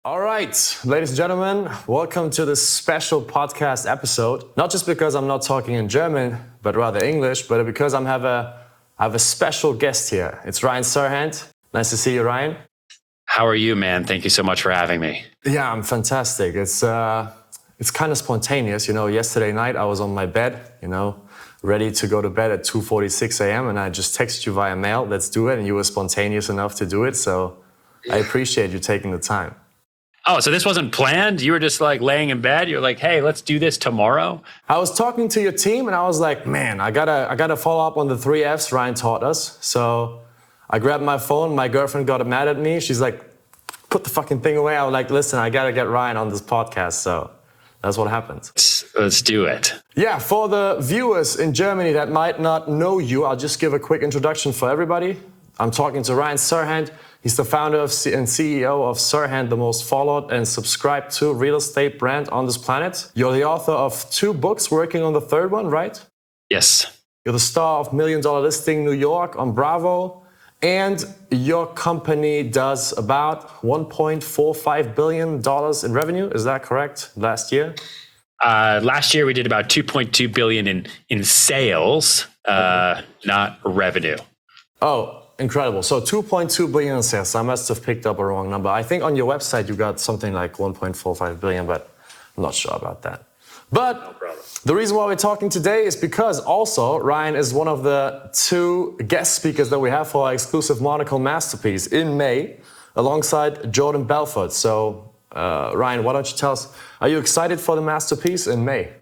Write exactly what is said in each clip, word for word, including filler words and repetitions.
All right, ladies and gentlemen, welcome to this special podcast episode. Not just because I'm not talking in German, but rather English, but because I'm have a I have a special guest here. It's Ryan Serhant. Nice to see you, Ryan. How are you, man? Thank you so much for having me. Yeah, I'm fantastic. It's uh, it's kind of spontaneous. You know, yesterday night I was on my bed, you know, ready to go to bed at two forty-six a.m. and I just texted you via mail, let's do it, and you were spontaneous enough to do it. So I appreciate you taking the time. Oh, so this wasn't planned? You were just like laying in bed. You're like, hey, let's do this tomorrow. I was talking to your team and I was like, man, I gotta, I gotta follow up on the three F's Ryan taught us. So I grabbed my phone. My girlfriend got mad at me. She's like, put the fucking thing away. I was like, listen, I gotta get Ryan on this podcast. So that's what happened. Let's, let's do it. Yeah, for the viewers in Germany that might not know you, I'll just give a quick introduction for everybody. I'm talking to Ryan Serhant. He's the founder of C- and C E O of Serhant, the most followed and subscribed to real estate brand on this planet. You're the author of two books, working on the third one, right? Yes. You're the star of Million Dollar Listing New York on Bravo. And your company does about one point four five billion dollars in revenue. Is that correct? Last year? Uh, last year we did about two point two billion in in sales, uh, not revenue. Oh, incredible. So two point two billion in sales. I must have picked up a wrong number. I think on your website you got something like one point four five billion, but I'm not sure about that. But No the reason why we're talking today is because also Ryan is one of the two guest speakers that we have for our exclusive Monaco Masterpiece in May, alongside Jordan Belfort. So uh, Ryan, why don't you tell us, are you excited for the Masterpiece in May?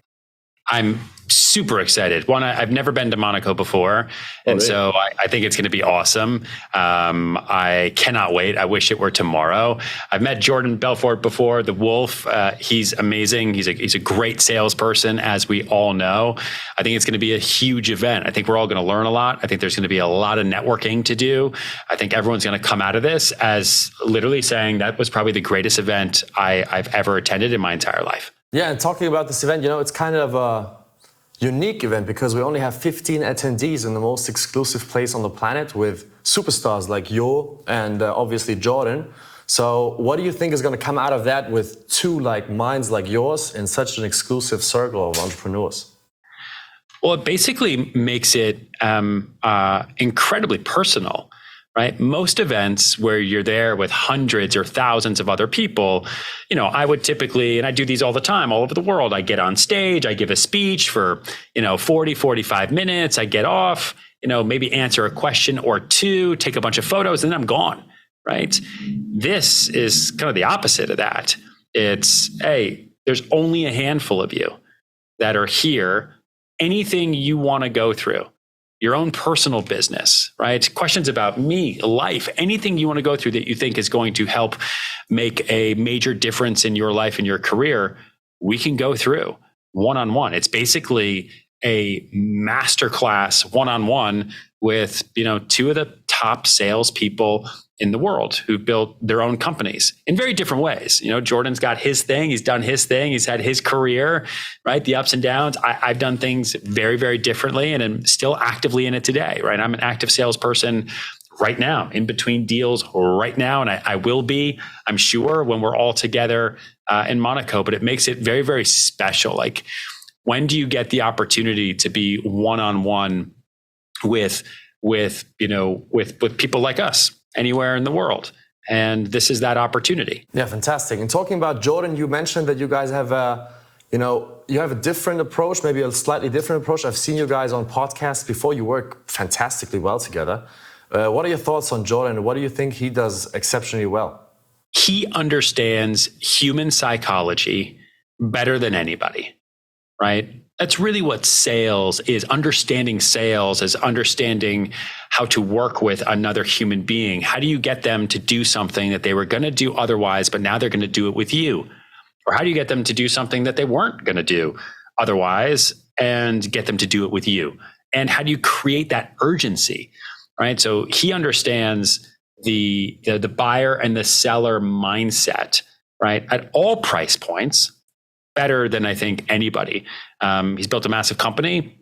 I'm super excited. One, I, I've never been to Monaco before, Oh, and really? so I, I think it's going to be awesome. Um, I cannot wait. I wish it were tomorrow. I've met Jordan Belfort before, the Wolf. Uh, he's amazing. He's a he's a great salesperson, as we all know. I think it's going to be a huge event. I think we're all going to learn a lot. I think there's going to be a lot of networking to do. I think everyone's going to come out of this as literally saying that was probably the greatest event I, I've ever attended in my entire life. Yeah, and talking about this event, you know, it's kind of a unique event because we only have fifteen attendees in the most exclusive place on the planet with superstars like you and uh, obviously Jordan. So what do you think is going to come out of that with two like minds like yours in such an exclusive circle of entrepreneurs? Well, it basically makes it um, uh, incredibly personal, right? Most events where you're there with hundreds or thousands of other people, you know, I would typically, and I do these all the time, all over the world, I get on stage, I give a speech for, you know, forty, forty-five minutes, I get off, you know, maybe answer a question or two, take a bunch of photos, and then I'm gone, right? This is kind of the opposite of that. It's, hey, there's only a handful of you that are here. Anything you want to go through, your own personal business, right? Questions about me, life, anything you want to go through that you think is going to help make a major difference in your life and your career, we can go through one-on-one. It's basically a masterclass one-on-one with, you know, two of the top salespeople in the world who built their own companies in very different ways. You know, Jordan's got his thing. He's done his thing. He's had his career, right? The ups and downs. I, I've done things very, very differently and I'm still actively in it today, right? I'm an active salesperson right now, in between deals right now. And I, I will be, I'm sure, when we're all together uh, in Monaco, but it makes it very, very special. Like, when do you get the opportunity to be one-on-one with, with, you know, with, with people like us anywhere in the world? And this is that opportunity. Yeah, fantastic. And talking about Jordan, you mentioned that you guys have a, you know, you have a different approach, maybe a slightly different approach. I've seen you guys on podcasts before. You work fantastically well together. Uh, what are your thoughts on Jordan? What do you think he does exceptionally well? He understands human psychology better than anybody, right? That's really what sales is. Understanding sales is understanding how to work with another human being. How do you get them to do something that they were going to do otherwise, but now they're going to do it with you? Or how do you get them to do something that they weren't going to do otherwise and get them to do it with you? And how do you create that urgency, right? So he understands the, the, the buyer and the seller mindset, right? At all price points, better than I think anybody. Um, he's built a massive company.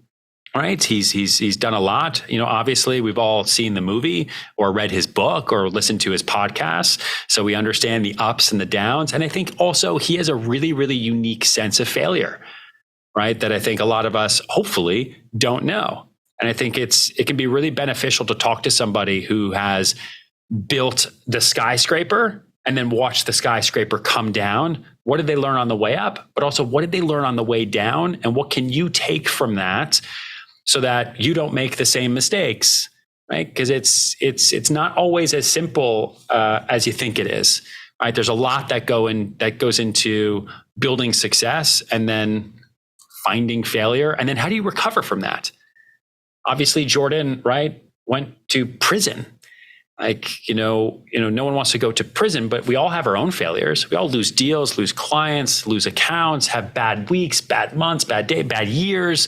right? He's he's he's done a lot. You know, obviously we've all seen the movie or read his book or listened to his podcast, so we understand the ups and the downs. And I think also he has a really, really unique sense of failure, right? That I think a lot of us hopefully don't know. And I think it's it can be really beneficial to talk to somebody who has built the skyscraper and then watch the skyscraper come down. What did they learn on the way up? But also, what did they learn on the way down? And what can you take from that so that you don't make the same mistakes, right? Because it's it's it's not always as simple uh, as you think it is, right? There's a lot that go in that goes into building success and then finding failure, and then how do you recover from that? Obviously, Jordan, right, went to prison. Like, you know, you know, no one wants to go to prison, but we all have our own failures. We all lose deals, lose clients, lose accounts, have bad weeks, bad months, bad day, bad years.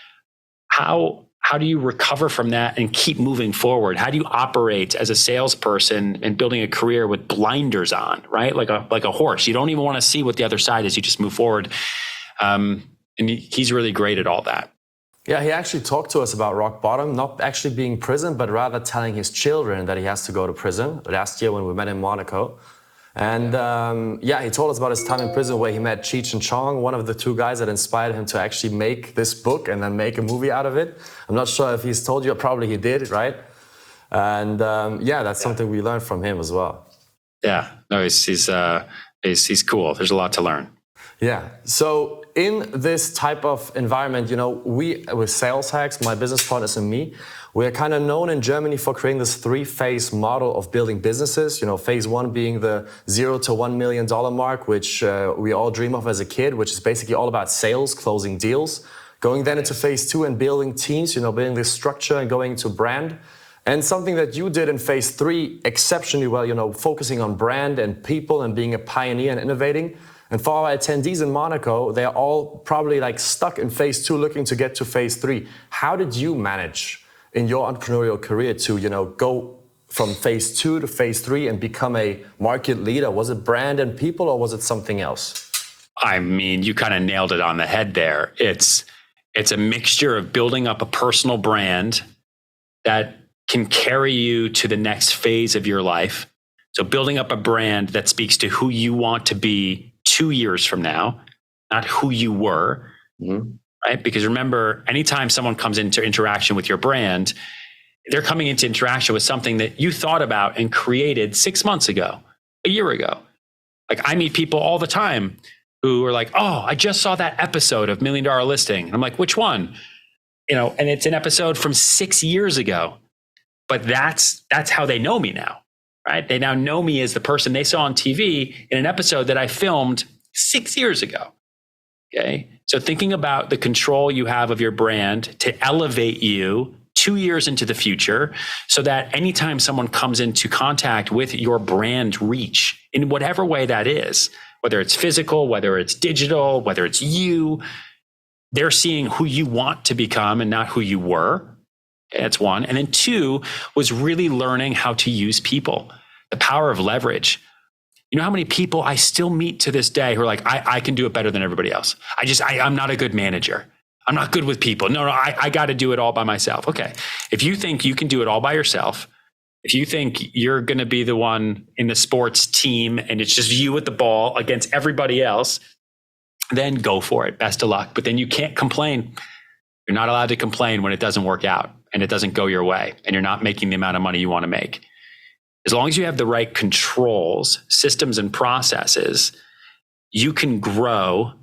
How how do you recover from that and keep moving forward? How do you operate as a salesperson and building a career with blinders on, right? Like a like a horse. You don't even want to see what the other side is. You just move forward. Um, and he, he's really great at all that. Yeah, he actually talked to us about rock bottom, not actually being prison, but rather telling his children that he has to go to prison last year when we met in Monaco. And um, yeah, he told us about his time in prison where he met Cheech and Chong, one of the two guys that inspired him to actually make this book and then make a movie out of it. I'm not sure if he's told you, probably he did, right? And um, yeah, that's yeah. something we learned from him as well. Yeah, no, he's, he's, uh, he's, he's cool. There's a lot to learn. Yeah. So in this type of environment, you know, we with Sales Hacks, my business partners and me, we're kind of known in Germany for creating this three-phase model of building businesses. You know, phase one being the zero to one million dollar mark, which uh, we all dream of as a kid, which is basically all about sales, closing deals. Going then into phase two and building teams, you know, building this structure and going into brand. And something that you did in phase three exceptionally well, you know, focusing on brand and people and being a pioneer and innovating. And for our attendees in Monaco, they're all probably like stuck in phase two, looking to get to phase three. How did you manage in your entrepreneurial career to, you know, go from phase two to phase three and become a market leader? Was it brand and people or was it something else? I mean, you kind of nailed it on the head there. It's, it's a mixture of building up a personal brand that can carry you to the next phase of your life. So building up a brand that speaks to who you want to be two years from now, not who you were, mm-hmm. right? Because remember, anytime someone comes into interaction with your brand, they're coming into interaction with something that you thought about and created six months ago, a year ago. Like I meet people all the time who are like, oh, I just saw that episode of Million Dollar Listing. And I'm like, which one? You know, and it's an episode from six years ago, but that's, that's how they know me now. Right? They now know me as the person they saw on T V in an episode that I filmed six years ago. Okay. So thinking about the control you have of your brand to elevate you two years into the future so that anytime someone comes into contact with your brand reach in whatever way that is, whether it's physical, whether it's digital, whether it's you, they're seeing who you want to become and not who you were. That's one. And then two was really learning how to use people, the power of leverage. You know how many people I still meet to this day who are like, I, I can do it better than everybody else. I just, I, I'm not a good manager. I'm not good with people. No, no, I, I got to do it all by myself. Okay. If you think you can do it all by yourself, if you think you're going to be the one in the sports team and it's just you with the ball against everybody else, then go for it. Best of luck. But then you can't complain. You're not allowed to complain when it doesn't work out and it doesn't go your way and you're not making the amount of money you want to make. As long as you have the right controls, systems, and processes, you can grow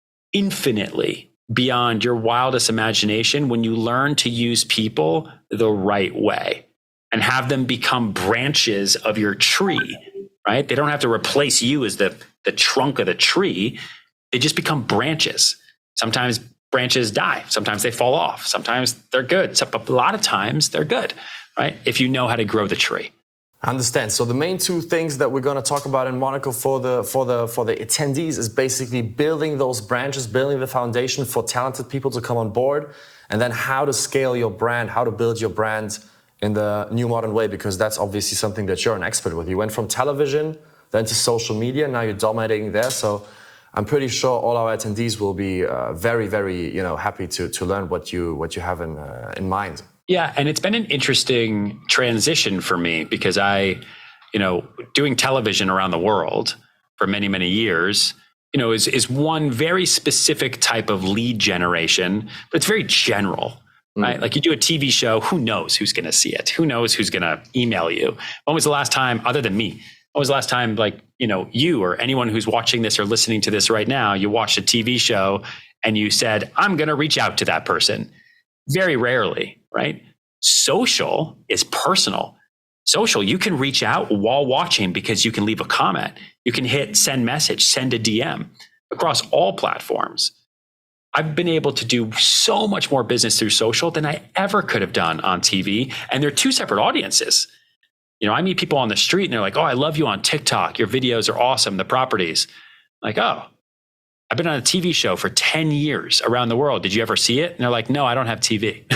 infinitely beyond your wildest imagination when you learn to use people the right way and have them become branches of your tree, right? They don't have to replace you as the, the trunk of the tree. They just become branches. Sometimes branches die. Sometimes they fall off. Sometimes they're good. So, a lot of times they're good, right? If you know how to grow the tree. I understand. So the main two things that we're going to talk about in Monaco for the for the for the attendees is basically building those branches, building the foundation for talented people to come on board, and then how to scale your brand, how to build your brand in the new modern way, because that's obviously something that you're an expert with. You went from television then to social media, now you're dominating there. So I'm pretty sure all our attendees will be uh, very, very, you know, happy to to learn what you what you have in uh, in mind. Yeah, and it's been an interesting transition for me because I, you know, doing television around the world for many, many years, you know, is is one very specific type of lead generation, but it's very general, right? Mm. Like you do a T V show, who knows who's going to see it? Who knows who's going to email you? When was the last time, other than me, when was the last time, like, you know, you or anyone who's watching this or listening to this right now, you watched a T V show and you said, I'm going to reach out to that person? Very rarely, right? Social is personal. Social, you can reach out while watching because you can leave a comment. You can hit send message, send a D M across all platforms. I've been able to do so much more business through social than I ever could have done on T V. And they're two separate audiences. You know, I meet people on the street and they're like, oh, I love you on TikTok. Your videos are awesome. The properties. Like, oh, I've been on a T V show for ten years around the world. Did you ever see it? And they're like, no, I don't have T V.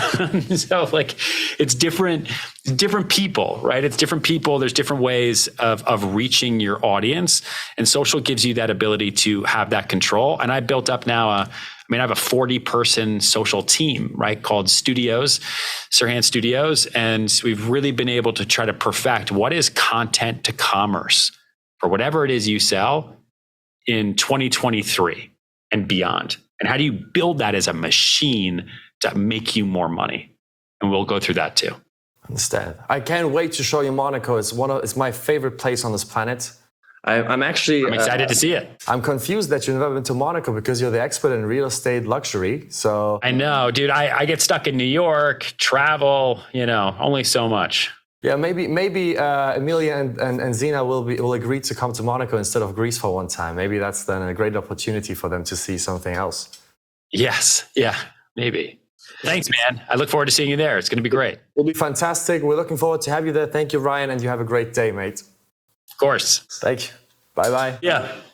So like, it's different, different people, right? It's different people. There's different ways of, of reaching your audience, and social gives you that ability to have that control. And I built up now a, I mean, I have a forty person social team, right? Called Studios, Serhant Studios. And we've really been able to try to perfect what is content to commerce for whatever it is you sell in twenty twenty-three and beyond. And how do you build that as a machine to make you more money? And we'll go through that too. Understand. I can't wait to show you Monaco. It's one of, it's my favorite place on this planet. I, I'm actually I'm excited uh, to see it. I'm confused that you've never been to Monaco because you're the expert in real estate luxury. So I know, dude, I, I get stuck in New York, travel, you know, only so much. Yeah, maybe maybe uh, Emilia and, and, and Zina will be will agree to come to Monaco instead of Greece for one time. Maybe that's then a great opportunity for them to see something else. Yes, yeah, maybe. Thanks, man. I look forward to seeing you there. It's going to be great. It'll be fantastic. We're looking forward to have you there. Thank you, Ryan, and you have a great day, mate. Of course. Thank you. Bye-bye. Yeah.